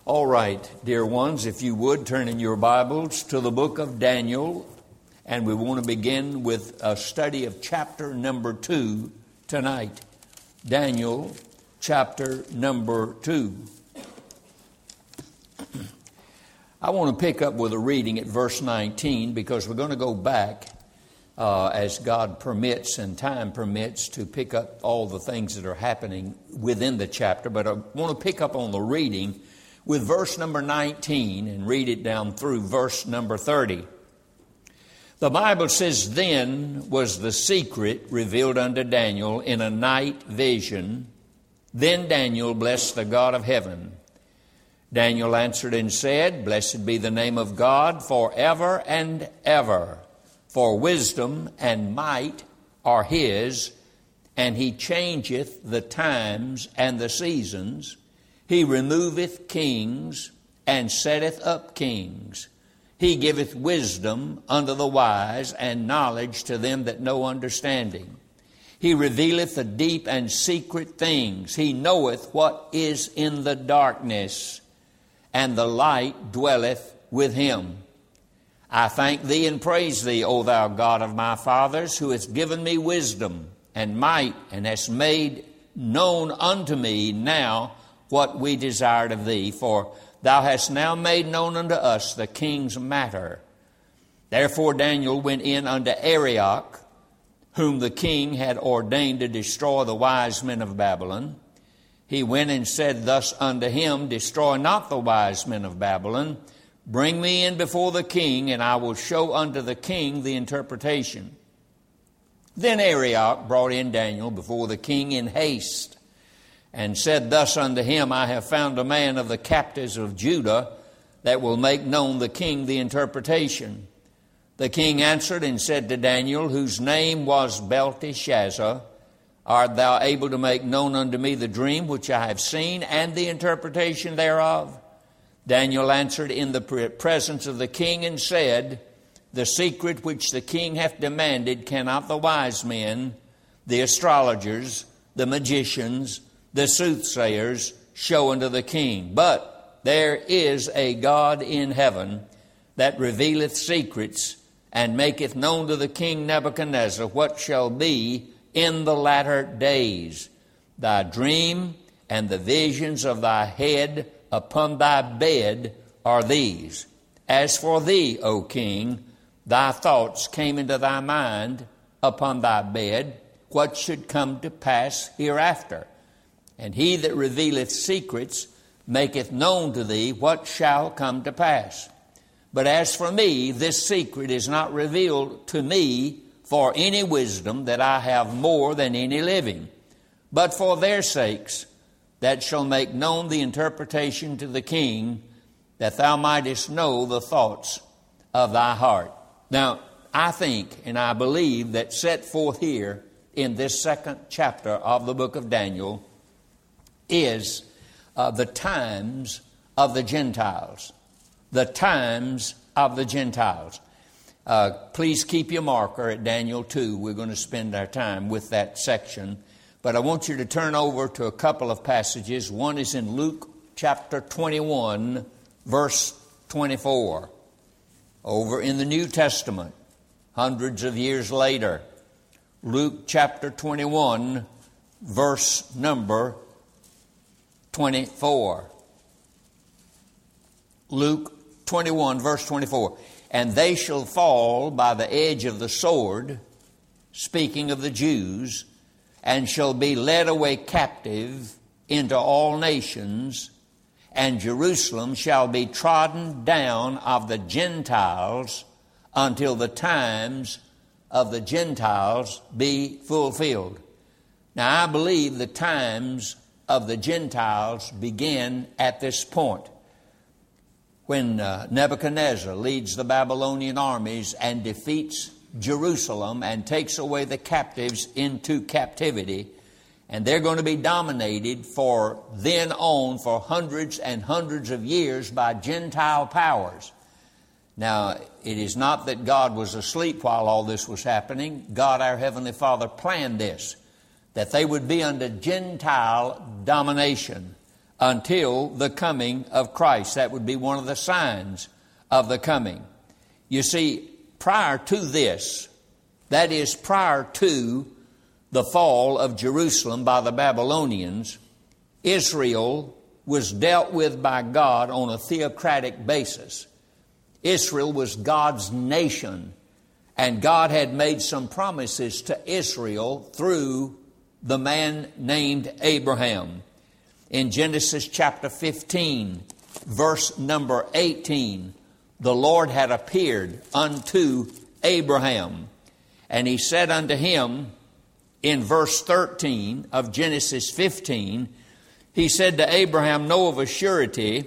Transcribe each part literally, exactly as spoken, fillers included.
All right, dear ones, if you would, turn in your Bibles to the book of Daniel, and we want to begin with a study of chapter number two tonight. Daniel, chapter number two. I want to pick up with a reading at verse nineteen because we're going to go back uh, as God permits and time permits to pick up all the things that are happening within the chapter. But I want to pick up on the reading with verse number nineteen and read it down through verse number thirty. The Bible says, "Then was the secret revealed unto Daniel in a night vision. Then Daniel blessed the God of heaven. Daniel answered and said, Blessed be the name of God forever and ever. For wisdom and might are his, and he changeth the times and the seasons. He removeth kings and setteth up kings. He giveth wisdom unto the wise and knowledge to them that know understanding. He revealeth the deep and secret things. He knoweth what is in the darkness, and the light dwelleth with him. I thank thee and praise thee, O thou God of my fathers, who hast given me wisdom and might, and hast made known unto me now what we desired of thee, for thou hast now made known unto us the king's matter. Therefore Daniel went in unto Arioch, whom the king had ordained to destroy the wise men of Babylon. He went and said thus unto him, Destroy not the wise men of Babylon. Bring me in before the king, and I will show unto the king the interpretation. Then Arioch brought in Daniel before the king in haste, and said thus unto him, I have found a man of the captives of Judah that will make known the king the interpretation. The king answered and said to Daniel, whose name was Belteshazzar, Art thou able to make known unto me the dream which I have seen, and the interpretation thereof? Daniel answered in the presence of the king and said, The secret which the king hath demanded cannot the wise men, the astrologers, the magicians, the soothsayers show unto the king. But there is a God in heaven that revealeth secrets, and maketh known to the king Nebuchadnezzar what shall be in the latter days. Thy dream and the visions of thy head upon thy bed are these. As for thee, O king, thy thoughts came into thy mind upon thy bed, what should come to pass hereafter. And he that revealeth secrets maketh known to thee what shall come to pass. But as for me, this secret is not revealed to me for any wisdom that I have more than any living, but for their sakes that shall make known the interpretation to the king, that thou mightest know the thoughts of thy heart. Now, I think and I believe that set forth here in this second chapter of the book of Daniel is uh, the times of the Gentiles. The times of the Gentiles. Uh, please keep your marker at Daniel two. We're going to spend our time with that section. But I want you to turn over to a couple of passages. One is in Luke chapter twenty-one, verse twenty-four. Over in the New Testament, hundreds of years later. Luke chapter twenty-one, verse number twenty-four. Luke twenty-one, verse twenty-four. And they shall fall by the edge of the sword, speaking of the Jews, and shall be led away captive into all nations, and Jerusalem shall be trodden down of the Gentiles until the times of the Gentiles be fulfilled. Now, I believe the times of the Gentiles begin at this point, when uh, Nebuchadnezzar leads the Babylonian armies and defeats Jerusalem and takes away the captives into captivity. And they're going to be dominated for then on for hundreds and hundreds of years by Gentile powers. Now, it is not that God was asleep while all this was happening. God, our Heavenly Father, planned this, that they would be under Gentile domination, until the coming of Christ. That would be one of the signs of the coming. You see, prior to this, that is prior to the fall of Jerusalem by the Babylonians, Israel was dealt with by God on a theocratic basis. Israel was God's nation, and God had made some promises to Israel through the man named Abraham. In Genesis chapter fifteen, verse number eighteen, the Lord had appeared unto Abraham, and he said unto him, in verse thirteen of Genesis fifteen, he said to Abraham, know of a surety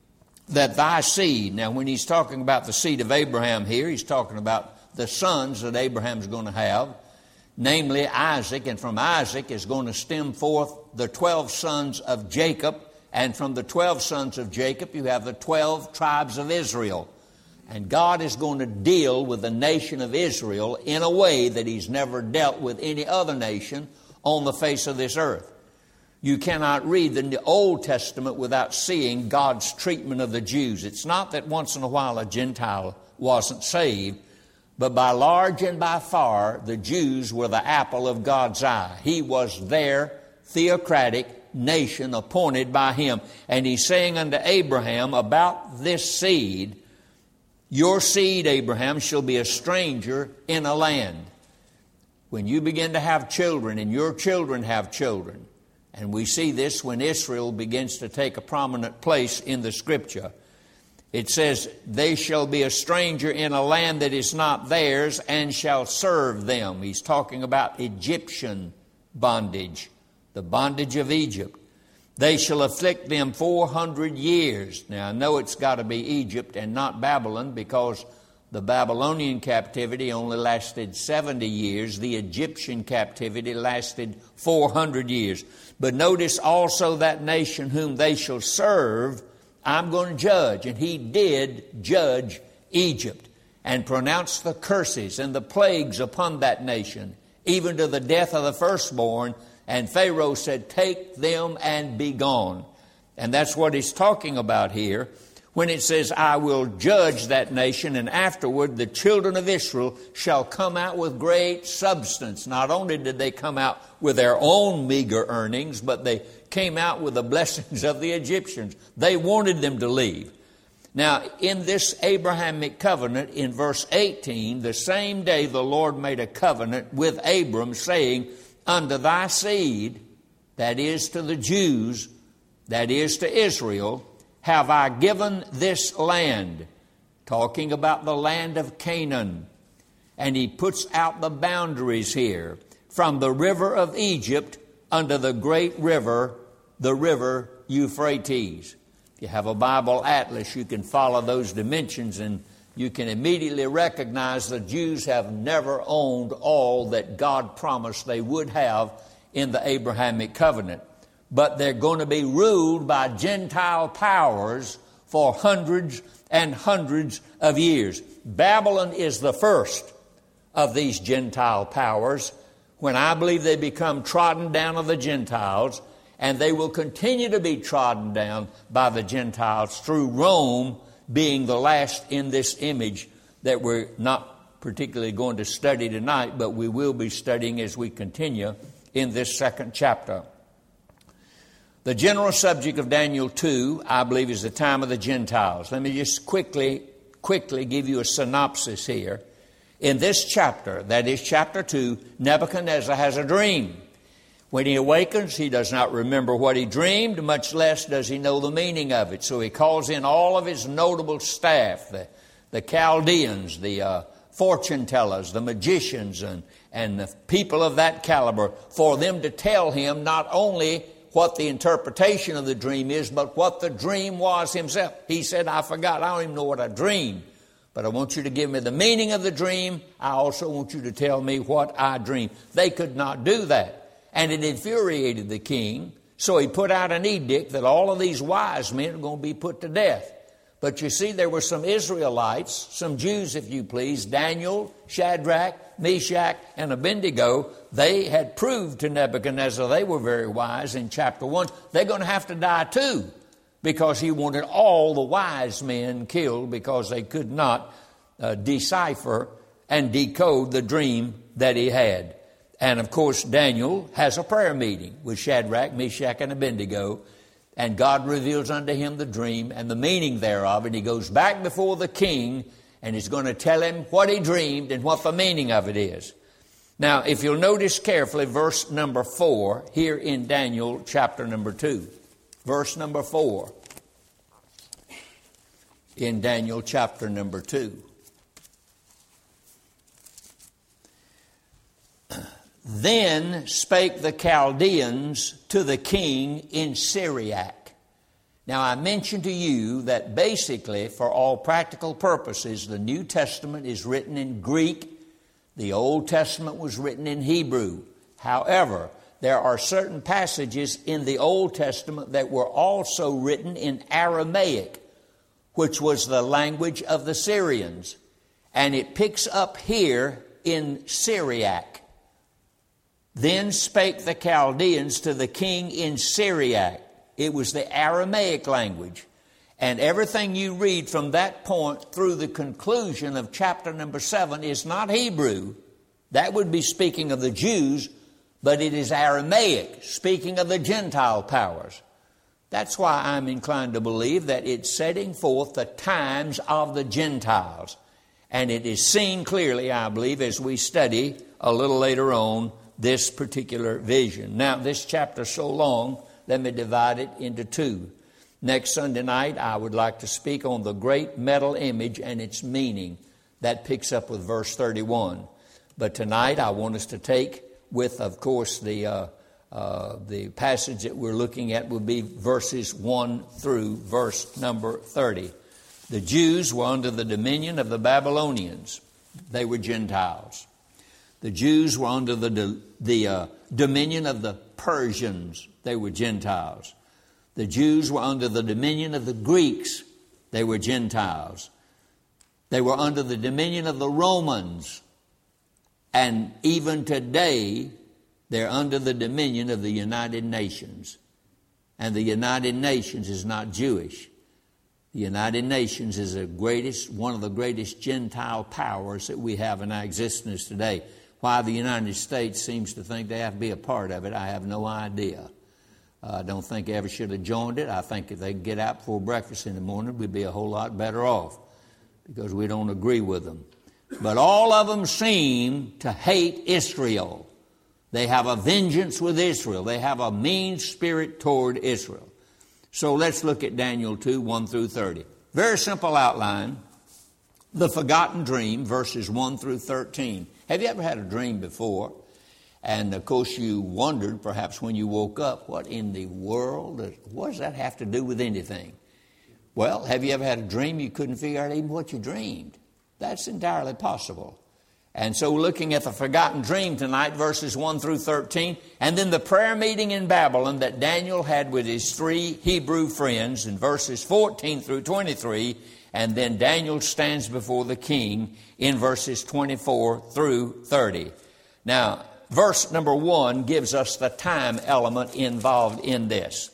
that thy seed, now when he's talking about the seed of Abraham here, he's talking about the sons that Abraham's going to have, namely Isaac, and from Isaac is going to stem forth the twelve sons of Jacob, and from the twelve sons of Jacob you have the twelve tribes of Israel. And God is going to deal with the nation of Israel in a way that He's never dealt with any other nation on the face of this earth. You cannot read the Old Testament without seeing God's treatment of the Jews. It's not that once in a while a Gentile wasn't saved, but by large and by far, the Jews were the apple of God's eye. He was their theocratic nation appointed by Him. And He's saying unto Abraham about this seed, your seed, Abraham, shall be a stranger in a land. When you begin to have children and your children have children, and we see this when Israel begins to take a prominent place in the Scripture, it says, they shall be a stranger in a land that is not theirs and shall serve them. He's talking about Egyptian bondage, the bondage of Egypt. They shall afflict them four hundred years. Now, I know it's got to be Egypt and not Babylon, because the Babylonian captivity only lasted seventy years. The Egyptian captivity lasted four hundred years. But notice also that nation whom they shall serve, I'm going to judge. And He did judge Egypt and pronounced the curses and the plagues upon that nation, even to the death of the firstborn. And Pharaoh said, take them and be gone. And that's what he's talking about here when it says, I will judge that nation, and afterward the children of Israel shall come out with great substance. Not only did they come out with their own meager earnings, but they came out with the blessings of the Egyptians. They wanted them to leave. Now, in this Abrahamic covenant, in verse eighteen, the same day the Lord made a covenant with Abram, saying, unto thy seed, that is to the Jews, that is to Israel, have I given this land, talking about the land of Canaan. And he puts out the boundaries here, from the river of Egypt unto the great river, the river Euphrates. If you have a Bible atlas, you can follow those dimensions, and you can immediately recognize the Jews have never owned all that God promised they would have in the Abrahamic covenant. But they're going to be ruled by Gentile powers for hundreds and hundreds of years. Babylon is the first of these Gentile powers, when I believe they become trodden down of the Gentiles, and they will continue to be trodden down by the Gentiles through Rome being the last in this image that we're not particularly going to study tonight, but we will be studying as we continue in this second chapter. The general subject of Daniel two, I believe, is the time of the Gentiles. Let me just quickly, quickly give you a synopsis here. In this chapter, that is chapter two, Nebuchadnezzar has a dream. When he awakens, he does not remember what he dreamed, much less does he know the meaning of it. So he calls in all of his notable staff, the, the Chaldeans, the uh, fortune tellers, the magicians, and, and the people of that caliber, for them to tell him not only what the interpretation of the dream is, but what the dream was himself. He said, I forgot, I don't even know what I dreamed, but I want you to give me the meaning of the dream. I also want you to tell me what I dreamed. They could not do that. And it infuriated the king, so he put out an edict that all of these wise men are going to be put to death. But you see, there were some Israelites, some Jews, if you please, Daniel, Shadrach, Meshach, and Abednego. They had proved to Nebuchadnezzar they were very wise in chapter one. They're going to have to die too, because he wanted all the wise men killed because they could not uh, decipher and decode the dream that he had. And of course, Daniel has a prayer meeting with Shadrach, Meshach, and Abednego. And God reveals unto him the dream and the meaning thereof. And he goes back before the king and he's going to tell him what he dreamed and what the meaning of it is. Now, if you'll notice carefully, verse number four here in Daniel chapter number two. Verse number four in Daniel chapter number two. Then spake the Chaldeans to the king in Syriac. Now, I mentioned to you that basically, for all practical purposes, the New Testament is written in Greek. The Old Testament was written in Hebrew. However, there are certain passages in the Old Testament that were also written in Aramaic, which was the language of the Syrians. And it picks up here in Syriac. Then spake the Chaldeans to the king in Syriac. It was the Aramaic language. And everything you read from that point through the conclusion of chapter number seven is not Hebrew. That would be speaking of the Jews, but it is Aramaic, speaking of the Gentile powers. That's why I'm inclined to believe that it's setting forth the times of the Gentiles. And it is seen clearly, I believe, as we study a little later on this particular vision. Now, this chapter is so long, let me divide it into two. Next Sunday night, I would like to speak on the great metal image and its meaning. That picks up with verse thirty-one. But tonight, I want us to take with, of course, the uh, uh, the passage that we're looking at will be verses one through verse number thirty. The Jews were under the dominion of the Babylonians. They were Gentiles. The Jews were under the, the uh, dominion of the Persians. They were Gentiles. The Jews were under the dominion of the Greeks. They were Gentiles. They were under the dominion of the Romans. And even today, they're under the dominion of the United Nations. And the United Nations is not Jewish. The United Nations is the greatest, one of the greatest Gentile powers that we have in our existence today. Why the United States seems to think they have to be a part of it, I have no idea. I don't think they ever should have joined it. I think if they could get out before breakfast in the morning, we'd be a whole lot better off because we don't agree with them. But all of them seem to hate Israel. They have a vengeance with Israel. They have a mean spirit toward Israel. So let's look at Daniel two, one through thirty. Very simple outline. The forgotten dream, verses one through thirteen. Have you ever had a dream before? And, of course, you wondered, perhaps when you woke up, what in the world, what does that have to do with anything? Well, have you ever had a dream you couldn't figure out even what you dreamed? That's entirely possible. And so we're looking at the forgotten dream tonight, verses one through thirteen, and then the prayer meeting in Babylon that Daniel had with his three Hebrew friends in verses fourteen through twenty-three, and then Daniel stands before the king in verses twenty-four through thirty. Now, verse number one gives us the time element involved in this.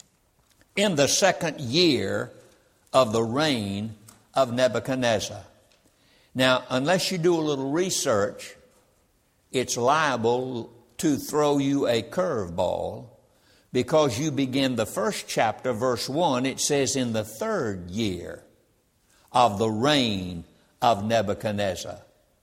In the second year of the reign of Nebuchadnezzar. Now, unless you do a little research, it's liable to throw you a curveball because you begin the first chapter, verse one, it says in the third year of the reign of Nebuchadnezzar.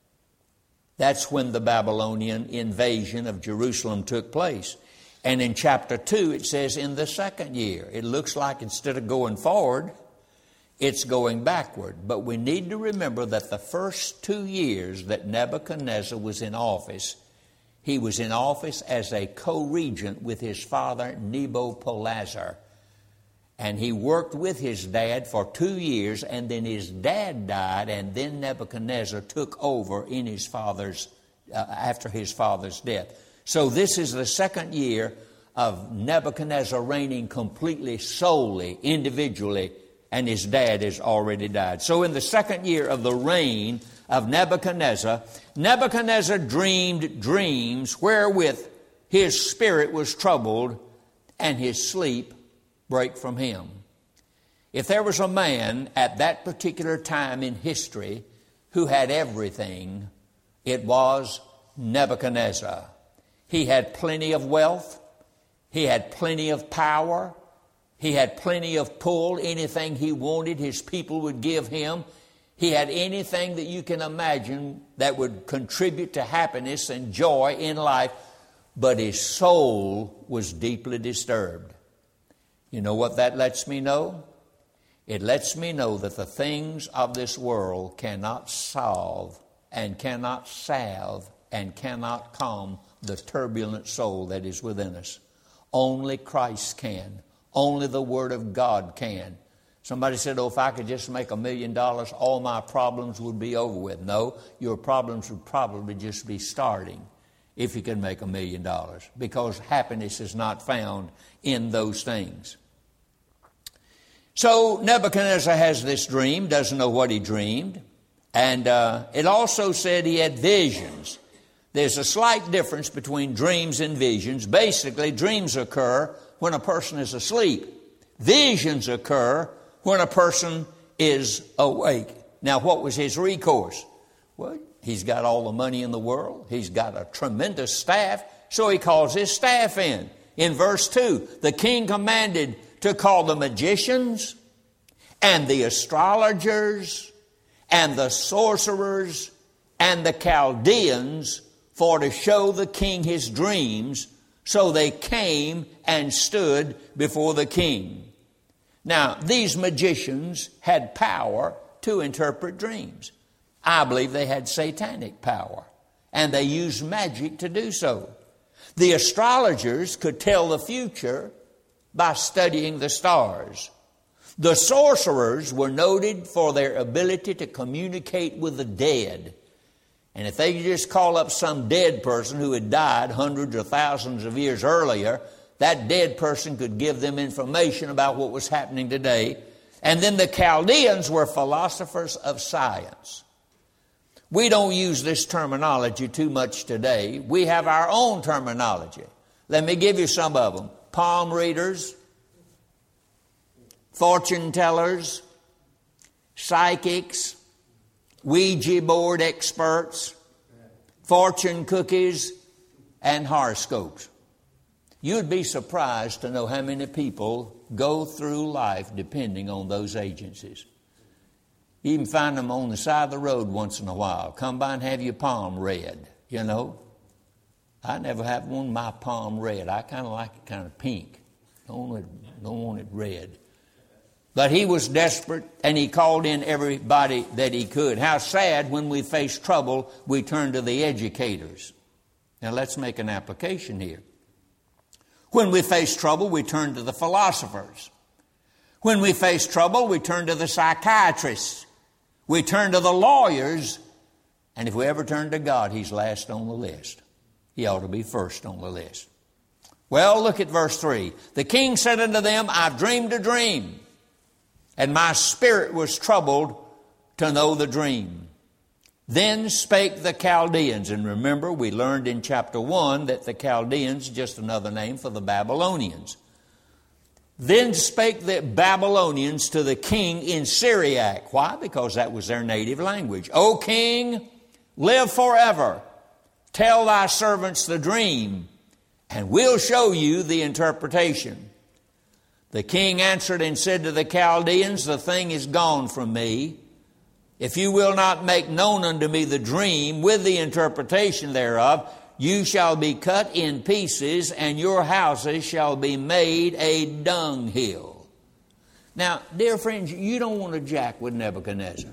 That's when the Babylonian invasion of Jerusalem took place. And in chapter two, it says in the second year. It looks like instead of going forward, it's going backward. But we need to remember that the first two years that Nebuchadnezzar was in office, he was in office as a co-regent with his father Nebuchadnezzar. And he worked with his dad for two years, and then his dad died, and then Nebuchadnezzar took over in his father's, uh, after his father's death. So this is the second year of Nebuchadnezzar reigning completely, solely, individually and his dad has already died. So in the second year of the reign of Nebuchadnezzar, Nebuchadnezzar dreamed dreams wherewith his spirit was troubled and his sleep brake from him. If there was a man at that particular time in history who had everything, it was Nebuchadnezzar. He had plenty of wealth. He had plenty of power. He had plenty of pull. Anything he wanted, his people would give him. He had anything that you can imagine that would contribute to happiness and joy in life. But his soul was deeply disturbed. You know what that lets me know? It lets me know that the things of this world cannot solve and cannot salve and cannot calm the turbulent soul that is within us. Only Christ can. Only the Word of God can. Somebody said, oh, if I could just make a million dollars, all my problems would be over with. No, your problems would probably just be starting if you could make a million dollars, because happiness is not found in those things. So Nebuchadnezzar has this dream, doesn't know what he dreamed. And uh, it also said he had visions. There's a slight difference between dreams and visions. Basically, dreams occur when a person is asleep. Visions occur when a person is awake. Now, what was his recourse? Well, he's got all the money in the world. He's got a tremendous staff. So he calls his staff in. In verse two, the king commanded to call the magicians and the astrologers and the sorcerers and the Chaldeans for to show the king his dreams. So they came and stood before the king. Now, these magicians had power to interpret dreams. I believe they had satanic power, and they used magic to do so. The astrologers could tell the future by studying the stars. The sorcerers were noted for their ability to communicate with the dead. And if they could just call up some dead person who had died hundreds or thousands of years earlier, that dead person could give them information about what was happening today. And then the Chaldeans were philosophers of science. We don't use this terminology too much today. We have our own terminology. Let me give you some of them. Palm readers, fortune tellers, psychics, Ouija board experts, fortune cookies, and horoscopes. You'd be surprised to know how many people go through life depending on those agencies. You even find them on the side of the road once in a while. Come by and have your palm read, you know. I never have one my palm red. I kind of like it kind of pink. Don't want it, don't want it red. But he was desperate, and he called in everybody that he could. How sad when we face trouble, we turn to the educators. Now let's make an application here. When we face trouble, we turn to the philosophers. When we face trouble, we turn to the psychiatrists. We turn to the lawyers. And if we ever turn to God, He's last on the list. He ought to be first on the list. Well, look at verse three. The king said unto them, I've dreamed a dream, and my spirit was troubled to know the dream. Then spake the Chaldeans. And remember, we learned in chapter one that the Chaldeans, just another name for the Babylonians. Then spake the Babylonians to the king in Syriac. Why? Because that was their native language. O king, live forever. Tell thy servants the dream, and we'll show you the interpretation. The king answered and said to the Chaldeans, the thing is gone from me. If you will not make known unto me the dream with the interpretation thereof, you shall be cut in pieces, and your houses shall be made a dunghill. Now, dear friends, you don't want to jack with Nebuchadnezzar.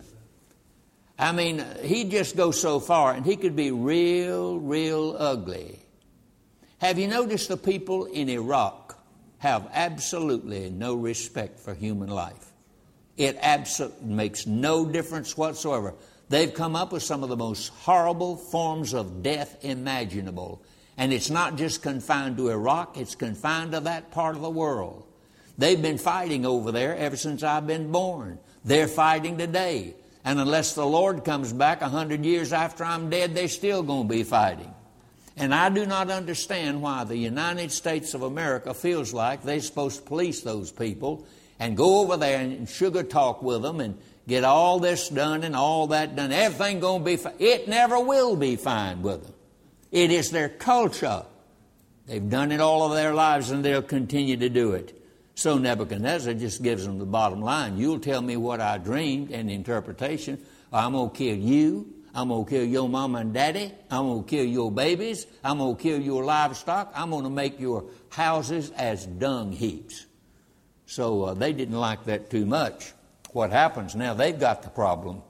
I mean, he'd just go so far, and he could be real, real ugly. Have you noticed the people in Iraq have absolutely no respect for human life? It absolutely makes no difference whatsoever. They've come up with some of the most horrible forms of death imaginable. And it's not just confined to Iraq, it's confined to that part of the world. They've been fighting over there ever since I've been born. They're fighting today. And unless the Lord comes back a hundred years after I'm dead, they're still going to be fighting. And I do not understand why the United States of America feels like they're supposed to police those people and go over there and sugar talk with them and get all this done and all that done. Everything going to be fine. It never will be fine with them. It is their culture. They've done it all of their lives and they'll continue to do it. So Nebuchadnezzar just gives them the bottom line. You'll tell me what I dreamed and the interpretation. I'm going to kill you. I'm going to kill your mama and daddy. I'm going to kill your babies. I'm going to kill your livestock. I'm going to make your houses as dung heaps. So uh, they didn't like that too much. What happens now? They've got the problem.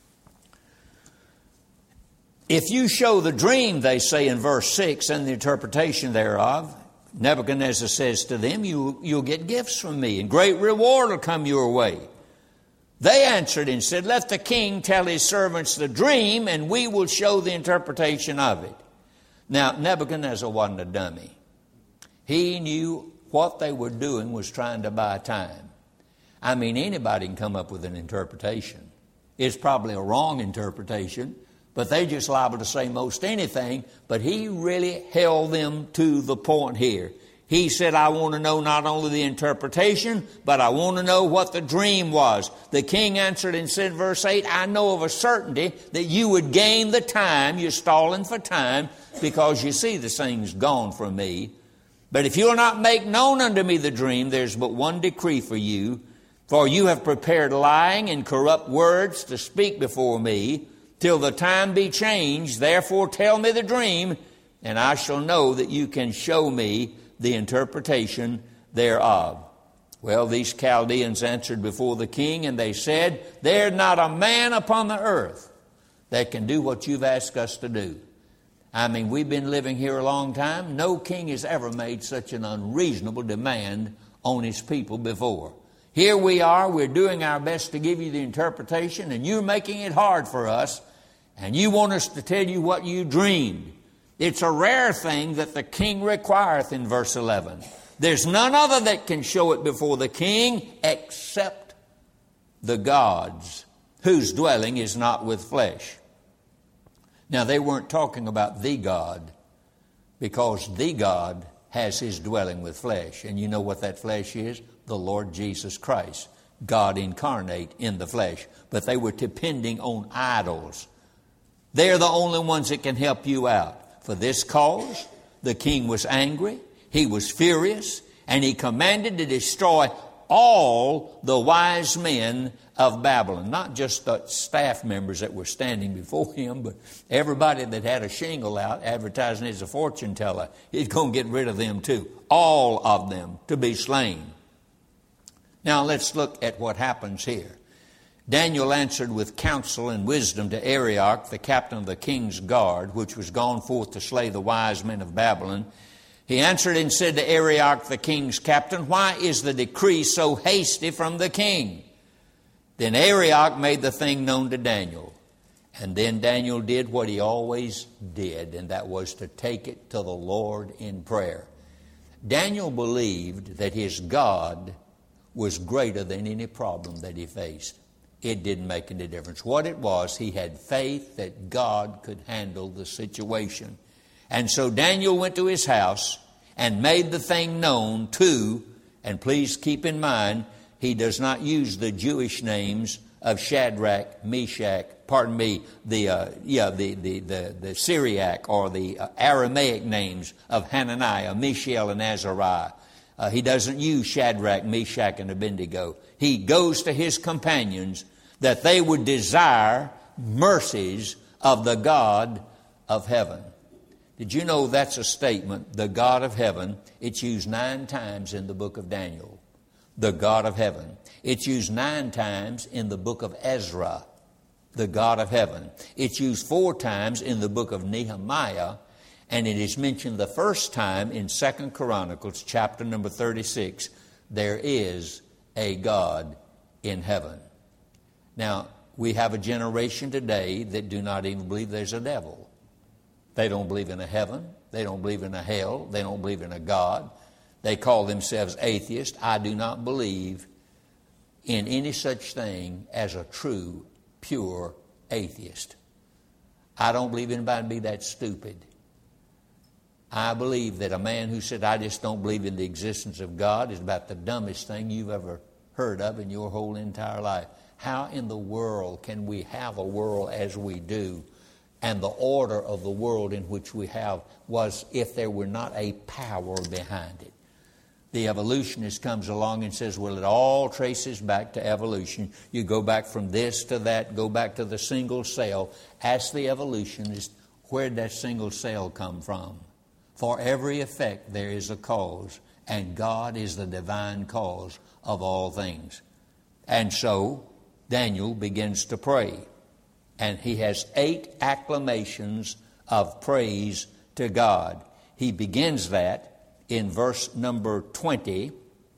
If you show the dream, they say in verse six, and the interpretation thereof, Nebuchadnezzar says to them, you, you'll get gifts from me, and great reward will come your way. They answered and said, let the king tell his servants the dream, and we will show the interpretation of it. Now, Nebuchadnezzar wasn't a dummy. He knew what they were doing was trying to buy time. I mean, anybody can come up with an interpretation. It's probably a wrong interpretation, but they just liable to say most anything. But he really held them to the point here. He said, I want to know not only the interpretation, but I want to know what the dream was. The king answered and said, verse eight, I know of a certainty that you would gain the time. You're stalling for time because you see the thing's gone from me. But if you'll not make known unto me the dream, there's but one decree for you. For you have prepared lying and corrupt words to speak before me till the time be changed. Therefore tell me the dream, and I shall know that you can show me the interpretation thereof. Well, these Chaldeans answered before the king, and they said, there's not a man upon the earth that can do what you've asked us to do. I mean, we've been living here a long time. No king has ever made such an unreasonable demand on his people before. Here we are, we're doing our best to give you the interpretation, and you're making it hard for us, and you want us to tell you what you dreamed. It's a rare thing that the king requireth in verse eleven. There's none other that can show it before the king except the gods, whose dwelling is not with flesh. Now, they weren't talking about the God, because the God has his dwelling with flesh. And you know what that flesh is? The Lord Jesus Christ, God incarnate in the flesh. But they were depending on idols. They're the only ones that can help you out. For this cause, the king was angry, he was furious, and he commanded to destroy all the wise men of Babylon. Not just the staff members that were standing before him, but everybody that had a shingle out advertising as a fortune teller. He's going to get rid of them too. All of them to be slain. Now let's look at what happens here. Daniel answered with counsel and wisdom to Arioch, the captain of the king's guard, which was gone forth to slay the wise men of Babylon. He answered and said to Arioch, the king's captain, why is the decree so hasty from the king? Then Arioch made the thing known to Daniel. And then Daniel did what he always did, and that was to take it to the Lord in prayer. Daniel believed that his God was greater than any problem that he faced. It didn't make any difference. What it was, he had faith that God could handle the situation. And so Daniel went to his house and made the thing known to, and please keep in mind, he does not use the Jewish names of Shadrach, Meshach, pardon me, the uh, yeah the, the, the, the Syriac or the uh, Aramaic names of Hananiah, Mishael, and Azariah. Uh, he doesn't use Shadrach, Meshach, and Abednego. He goes to his companions that they would desire mercies of the God of heaven. Did you know that's a statement, the God of heaven? It's used nine times in the book of Daniel. The God of heaven. It's used nine times in the book of Ezra. The God of heaven. It's used four times in the book of Nehemiah. And it is mentioned the first time in Second Chronicles, chapter number thirty-six. There is a God in heaven. Now, we have a generation today that do not even believe there's a devil. They don't believe in a heaven. They don't believe in a hell. They don't believe in a God. They call themselves atheists. I do not believe in any such thing as a true, pure atheist. I don't believe anybody would be that stupid. I believe that a man who said, I just don't believe in the existence of God, is about the dumbest thing you've ever heard of in your whole entire life. How in the world can we have a world as we do, and the order of the world in which we have was if there were not a power behind it? The evolutionist comes along and says, well, it all traces back to evolution. You go back from this to that, go back to the single cell. Ask the evolutionist, where did that single cell come from? For every effect there is a cause, and God is the divine cause of all things. And so Daniel begins to pray, and he has eight acclamations of praise to God. He begins that in verse number twenty,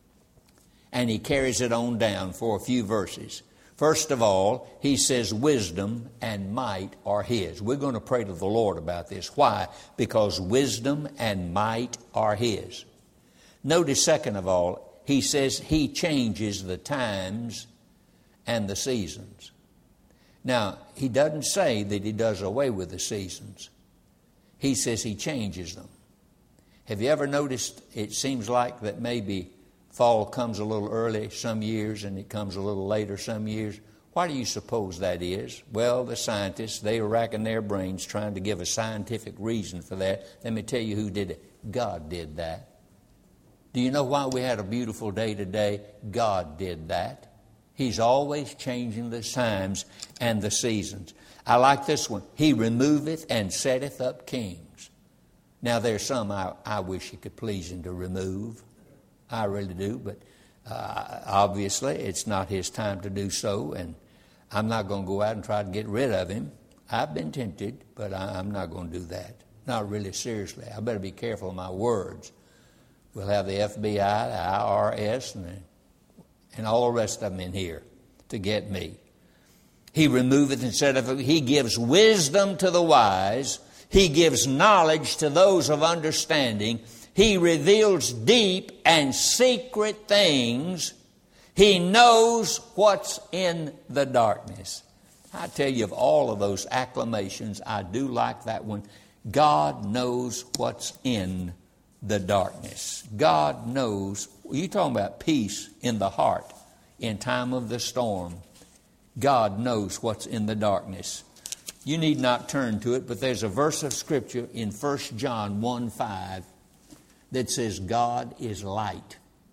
and he carries it on down for a few verses. First of all, he says wisdom and might are his. We're going to pray to the Lord about this. Why? Because wisdom and might are his. Notice, second of all, he says he changes the times and the seasons. Now, he doesn't say that he does away with the seasons. He says he changes them. Have you ever noticed it seems like that maybe fall comes a little early some years and it comes a little later some years? Why do you suppose that is? Well, the scientists, they are racking their brains trying to give a scientific reason for that. Let me tell you who did it. God did that. Do you know why we had a beautiful day today? God did that. He's always changing the times and the seasons. I like this one. He removeth and setteth up kings. Now, there's some I, I wish he could please him to remove. I really do, but uh, obviously it's not his time to do so, and I'm not going to go out and try to get rid of him. I've been tempted, but I, I'm not going to do that. Not really seriously. I better be careful of my words. We'll have the F B I, the I R S, and, and all the rest of them in here to get me. He removeth and setteth. He gives wisdom to the wise. He gives knowledge to those of understanding. He reveals deep and secret things. He knows what's in the darkness. I tell you, of all of those acclamations, I do like that one. God knows what's in the darkness. God knows. You're talking about peace in the heart in time of the storm. God knows what's in the darkness. You need not turn to it, but there's a verse of Scripture in First John one five that says God is light,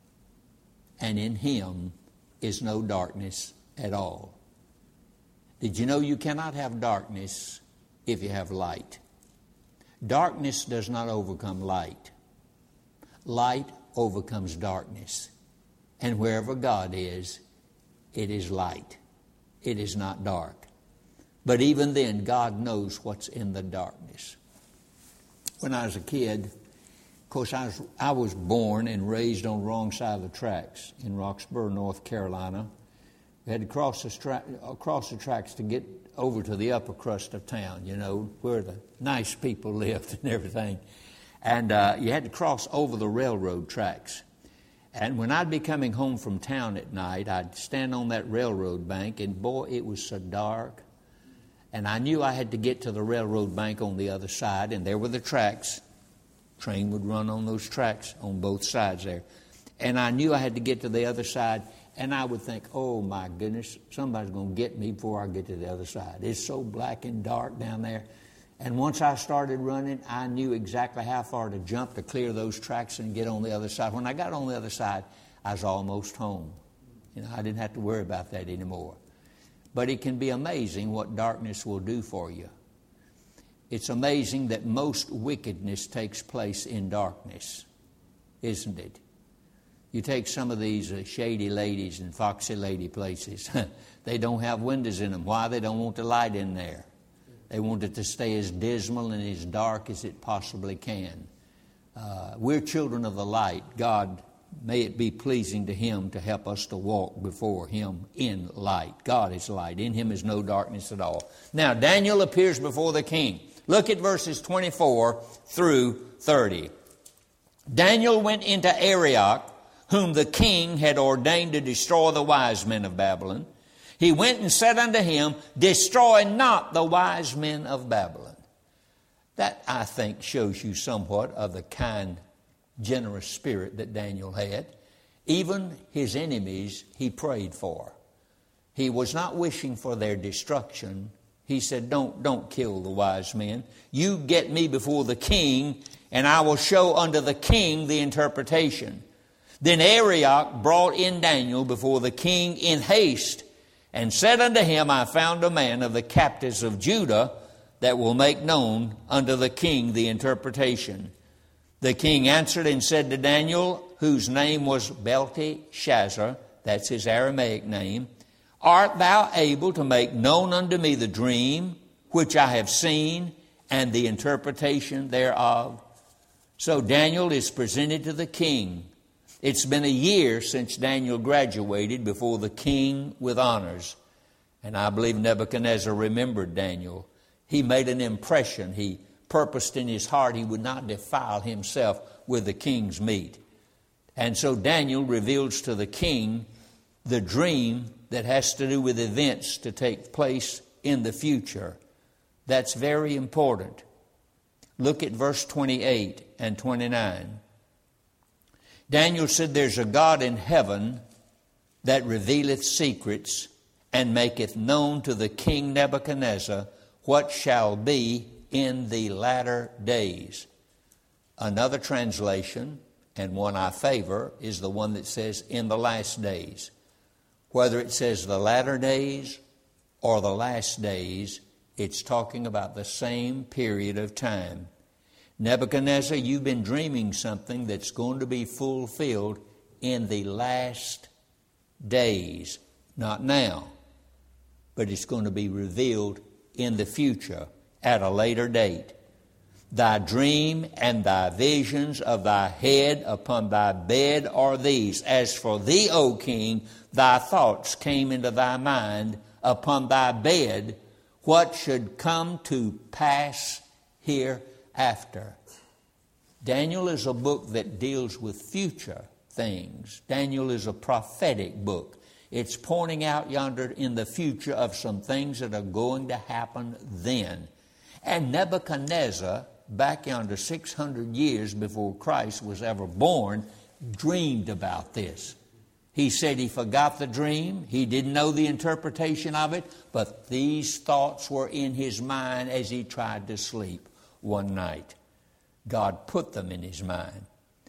and in Him is no darkness at all. Did you know you cannot have darkness if you have light? Darkness does not overcome light. Light overcomes darkness. And wherever God is, it is light. It is not dark. But even then, God knows what's in the darkness. When I was a kid, of course, I was, I was born and raised on the wrong side of the tracks in Roxborough, North Carolina. We had to cross the, stra- across the tracks to get over to the upper crust of town, you know, where the nice people lived and everything. And uh, you had to cross over the railroad tracks. And when I'd be coming home from town at night, I'd stand on that railroad bank, and boy, it was so dark. And I knew I had to get to the railroad bank on the other side, and there were the tracks. Train would run on those tracks on both sides there. And I knew I had to get to the other side, and I would think, oh my goodness, somebody's going to get me before I get to the other side. It's so black and dark down there. And once I started running, I knew exactly how far to jump to clear those tracks and get on the other side. When I got on the other side, I was almost home. You know, I didn't have to worry about that anymore. But it can be amazing what darkness will do for you. It's amazing that most wickedness takes place in darkness, isn't it? You take some of these uh, shady ladies and foxy lady places. They don't have windows in them. Why? They don't want the light in there. They want it to stay as dismal and as dark as it possibly can. Uh, we're children of the light. God, may it be pleasing to Him to help us to walk before Him in light. God is light. In Him is no darkness at all. Now, Daniel appears before the king. Look at verses twenty-four through thirty. Daniel went into Arioch, whom the king had ordained to destroy the wise men of Babylon. He went and said unto him, Destroy not the wise men of Babylon. That, I think, shows you somewhat of the kind, generous spirit that Daniel had. Even his enemies he prayed for. He was not wishing for their destruction. He said, don't, don't kill the wise men. You get me before the king, and I will show unto the king the interpretation. Then Arioch brought in Daniel before the king in haste, and said unto him, I found a man of the captives of Judah that will make known unto the king the interpretation. The king answered and said to Daniel, whose name was Belteshazzar, that's his Aramaic name, Art thou able to make known unto me the dream which I have seen and the interpretation thereof? So Daniel is presented to the king. It's been a year since Daniel graduated before the king with honors. And I believe Nebuchadnezzar remembered Daniel. He made an impression. He purposed in his heart he would not defile himself with the king's meat. And so Daniel reveals to the king the dream that has to do with events to take place in the future. That's very important. Look at verse twenty-eight and twenty-nine. Daniel said, There's a God in heaven that revealeth secrets and maketh known to the king Nebuchadnezzar what shall be in the latter days. Another translation, and one I favor, is the one that says in the last days. Whether it says the latter days or the last days, it's talking about the same period of time. Nebuchadnezzar, you've been dreaming something that's going to be fulfilled in the last days. Not now, but it's going to be revealed in the future at a later date. Thy dream and thy visions of thy head upon thy bed are these. As for thee, O king, thy thoughts came into thy mind upon thy bed, what should come to pass hereafter. Daniel is a book that deals with future things. Daniel is a prophetic book. It's pointing out yonder in the future of some things that are going to happen then. And Nebuchadnezzar, back yonder six hundred years before Christ was ever born, dreamed about this. He said he forgot the dream. He didn't know the interpretation of it, but these thoughts were in his mind as he tried to sleep one night. God put them in his mind.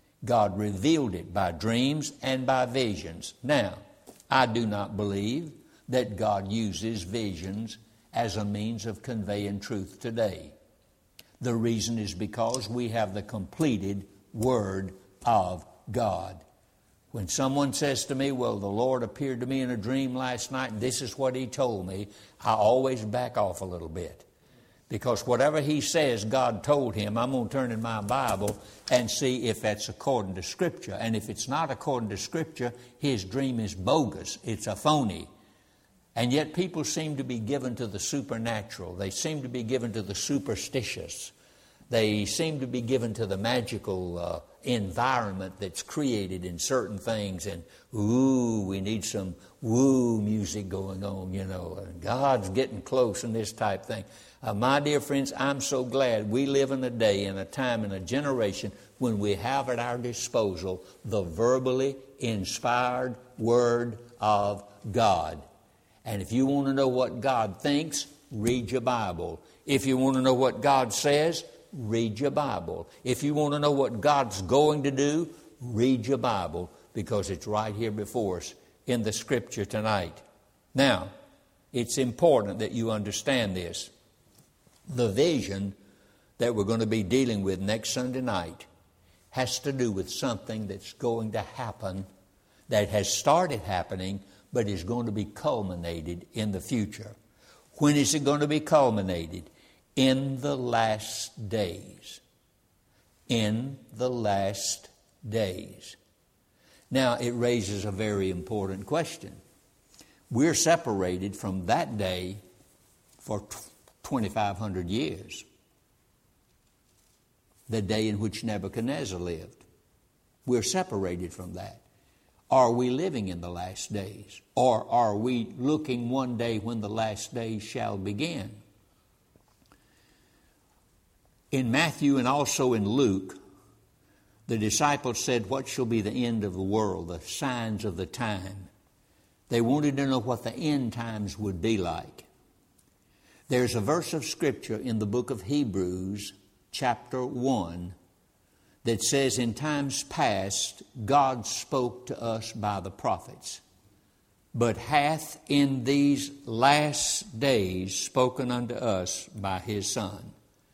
God revealed it by dreams and by visions. Now, I do not believe that God uses visions as a means of conveying truth today. The reason is because we have the completed Word of God. When someone says to me, well, the Lord appeared to me in a dream last night, and this is what He told me, I always back off a little bit. Because whatever he says God told him, I'm going to turn in my Bible and see if that's according to Scripture. And if it's not according to Scripture, his dream is bogus. It's a phony. And yet people seem to be given to the supernatural. They seem to be given to the superstitious. They seem to be given to the magical uh, environment that's created in certain things. And, ooh, we need some woo music going on, you know. And God's getting close and this type thing. Uh, my dear friends, I'm so glad we live in a day, in a time, in a generation when we have at our disposal the verbally inspired Word of God. And if you want to know what God thinks, read your Bible. If you want to know what God says, read your Bible. If you want to know what God's going to do, read your Bible, because it's right here before us in the Scripture tonight. Now, it's important that you understand this. The vision that we're going to be dealing with next Sunday night has to do with something that's going to happen, that has started happening, but is going to be culminated in the future. When is it going to be culminated? In the last days. In the last days. Now, it raises a very important question. We're separated from that day for twenty-five hundred years. The day in which Nebuchadnezzar lived. We're separated from that. Are we living in the last days? Or are we looking one day when the last days shall begin? In Matthew and also in Luke, the disciples said, what shall be the end of the world, the signs of the time? They wanted to know what the end times would be like. There's a verse of Scripture in the book of Hebrews, chapter one, that says, in times past, God spoke to us by the prophets, but hath in these last days spoken unto us by His Son.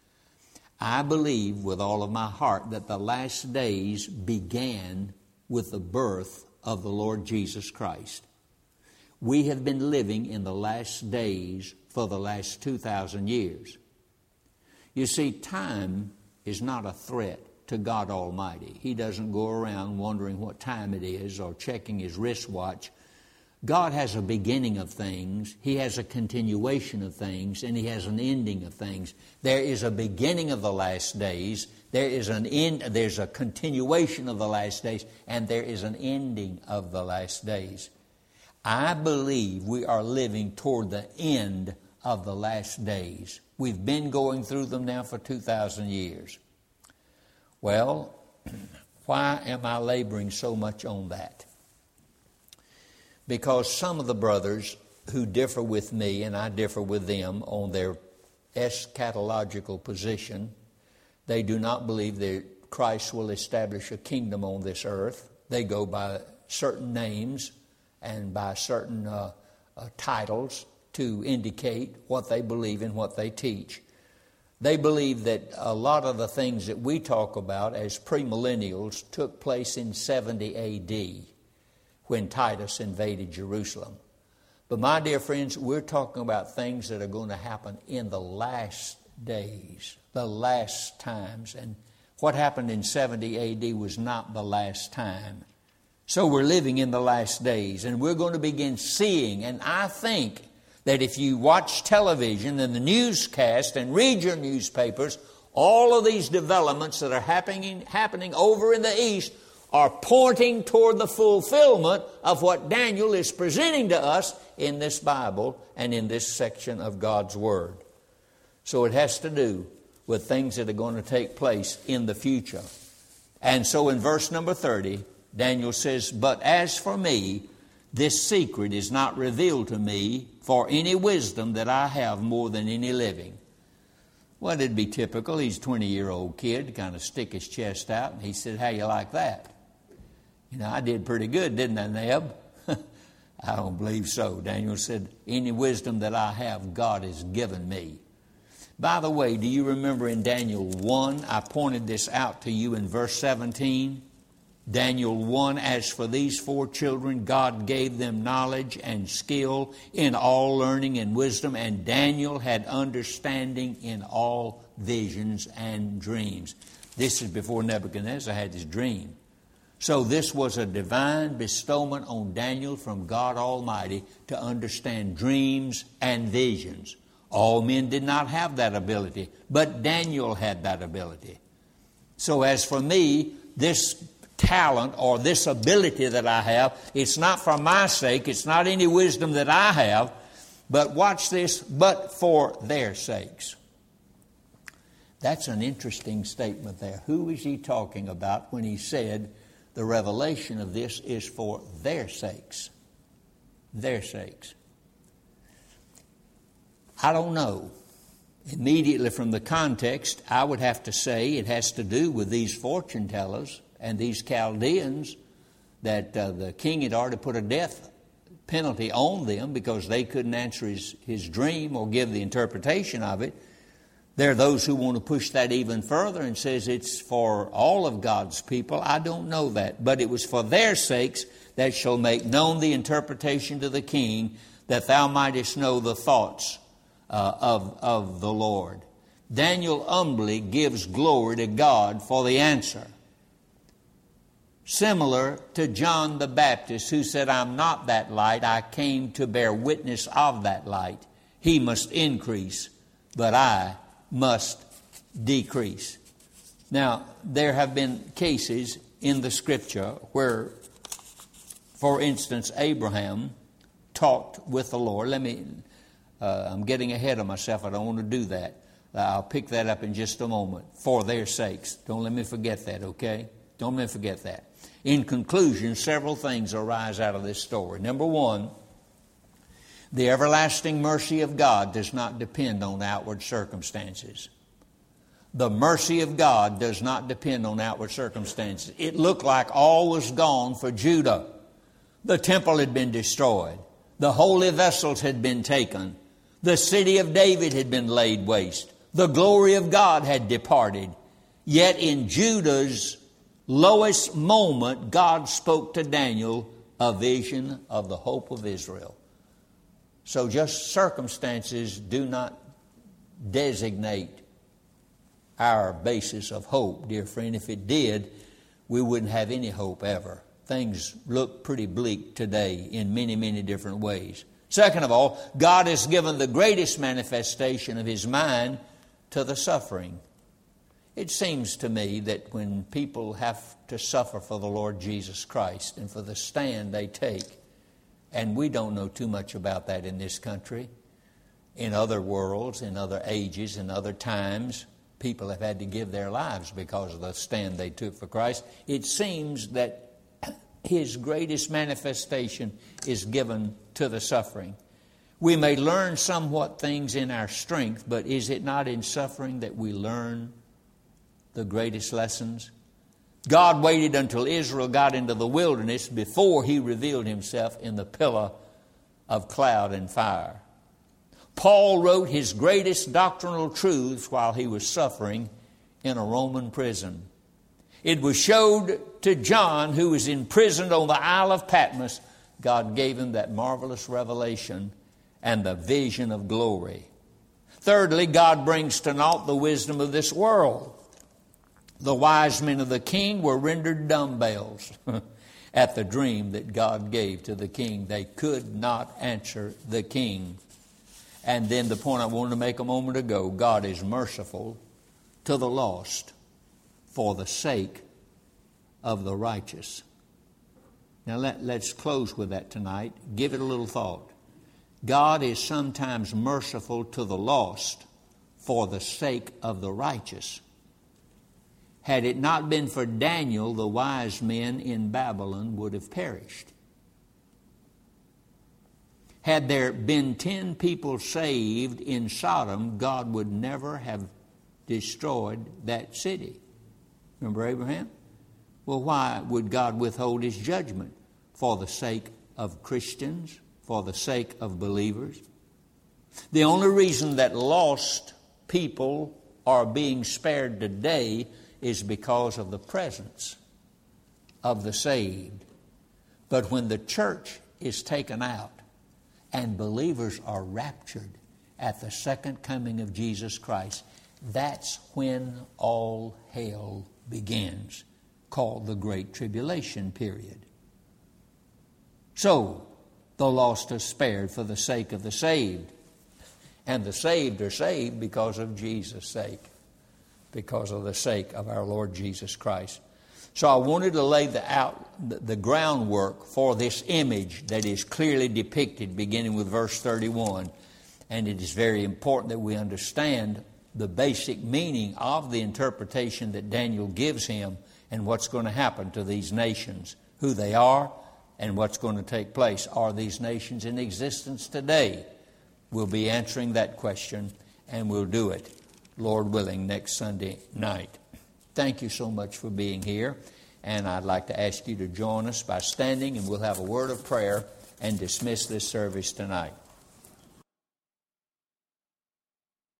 I believe with all of my heart that the last days began with the birth of the Lord Jesus Christ. We have been living in the last days for the last two thousand years. You see, time is not a threat to God Almighty. He doesn't go around wondering what time it is or checking his wristwatch. God has a beginning of things, He has a continuation of things, and He has an ending of things. There is a beginning of the last days, there is an end, there's a continuation of the last days, and there is an ending of the last days. I believe we are living toward the end of the last days. We've been going through them now for two thousand years. Well, why am I laboring so much on that? Because some of the brothers who differ with me, and I differ with them on their eschatological position, they do not believe that Christ will establish a kingdom on this earth. They go by certain names and by certain uh, uh, titles to indicate what they believe and what they teach. They believe that a lot of the things that we talk about as premillennials took place in seventy A D when Titus invaded Jerusalem. But my dear friends, we're talking about things that are going to happen in the last days, the last times. And what happened in seventy A D was not the last time. So we're living in the last days, and we're going to begin seeing, and I think that if you watch television and the newscast and read your newspapers, all of these developments that are happening, happening over in the East are pointing toward the fulfillment of what Daniel is presenting to us in this Bible and in this section of God's Word. So it has to do with things that are going to take place in the future. And so in verse number thirty, Daniel says, but as for me, this secret is not revealed to me for any wisdom that I have more than any living. Well, it'd be typical. He's a twenty-year-old kid, kind of stick his chest out. And he said, how you like that? You know, I did pretty good, didn't I, Neb? I don't believe so. Daniel said, any wisdom that I have, God has given me. By the way, do you remember in Daniel one, I pointed this out to you in verse seventeen? Daniel one, as for these four children, God gave them knowledge and skill in all learning and wisdom, and Daniel had understanding in all visions and dreams. This is before Nebuchadnezzar had his dream. So this was a divine bestowment on Daniel from God Almighty to understand dreams and visions. All men did not have that ability, but Daniel had that ability. So as for me, this talent or this ability that I have, it's not for my sake, it's not any wisdom that I have, but watch this, but for their sakes. That's an interesting statement there. Who is he talking about when he said the revelation of this is for their sakes? Their sakes. I don't know. Immediately from the context, I would have to say it has to do with these fortune tellers and these Chaldeans, that uh, the king had already put a death penalty on them because they couldn't answer his, his dream or give the interpretation of it. There are those who want to push that even further and says it's for all of God's people. I don't know that. But it was for their sakes that shall make known the interpretation to the king, that thou mightest know the thoughts uh, of, of the Lord. Daniel humbly gives glory to God for the answer. Similar to John the Baptist, who said, I'm not that light, I came to bear witness of that light. He must increase, but I must decrease. Now, there have been cases in the Scripture where, for instance, Abraham talked with the Lord. Let me, uh, I'm getting ahead of myself. I don't want to do that. I'll pick that up in just a moment. For their sakes. Don't let me forget that, okay? Don't let me forget that. In conclusion, several things arise out of this story. Number one, the everlasting mercy of God does not depend on outward circumstances. The mercy of God does not depend on outward circumstances. It looked like all was gone for Judah. The temple had been destroyed. The holy vessels had been taken. The city of David had been laid waste. The glory of God had departed. Yet in Judah's lowest moment, God spoke to Daniel a vision of the hope of Israel. So just circumstances do not designate our basis of hope, dear friend. If it did, we wouldn't have any hope ever. Things look pretty bleak today in many, many different ways. Second of all, God has given the greatest manifestation of His mind to the suffering. It seems to me that when people have to suffer for the Lord Jesus Christ and for the stand they take, and we don't know too much about that in this country, in other worlds, in other ages, in other times, people have had to give their lives because of the stand they took for Christ. It seems that His greatest manifestation is given to the suffering. We may learn somewhat things in our strength, but is it not in suffering that we learn the greatest lessons? God waited until Israel got into the wilderness before He revealed Himself in the pillar of cloud and fire. Paul wrote his greatest doctrinal truths while he was suffering in a Roman prison. It was showed to John, who was imprisoned on the Isle of Patmos. God gave him that marvelous revelation and the vision of glory. Thirdly, God brings to naught the wisdom of this world. The wise men of the king were rendered dumbbells at the dream that God gave to the king. They could not answer the king. And then the point I wanted to make a moment ago, God is merciful to the lost for the sake of the righteous. Now let, let's close with that tonight. Give it a little thought. God is sometimes merciful to the lost for the sake of the righteous. Had it not been for Daniel, the wise men in Babylon would have perished. Had there been ten people saved in Sodom, God would never have destroyed that city. Remember Abraham? Well, why would God withhold His judgment? For the sake of Christians, for the sake of believers. The only reason that lost people are being spared today is because of the presence of the saved. But when the church is taken out and believers are raptured at the second coming of Jesus Christ, that's when all hell begins, called the Great Tribulation period. So, the lost are spared for the sake of the saved. And the saved are saved because of Jesus' sake, because of the sake of our Lord Jesus Christ. So I wanted to lay the, out, the, the groundwork for this image that is clearly depicted beginning with verse thirty-one. And it is very important that we understand the basic meaning of the interpretation that Daniel gives him and what's going to happen to these nations, who they are and what's going to take place. Are these nations in existence today? We'll be answering that question, and we'll do it, Lord willing, next Sunday night. Thank you so much for being here, and I'd like to ask you to join us by standing, and we'll have a word of prayer and dismiss this service tonight.